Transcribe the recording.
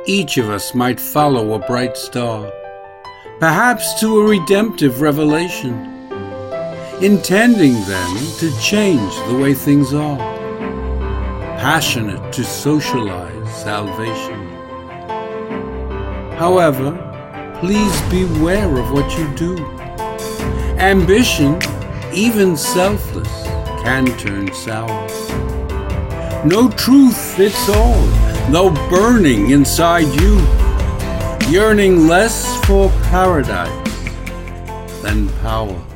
each of us might follow a bright star, perhaps to a redemptive revelation, intending then to change the way things are, passionate to socialize salvation. However, please beware of what you do. Ambition, even selfless, can turn sour. No truth fits all, though burning inside you, yearning less for paradise than power.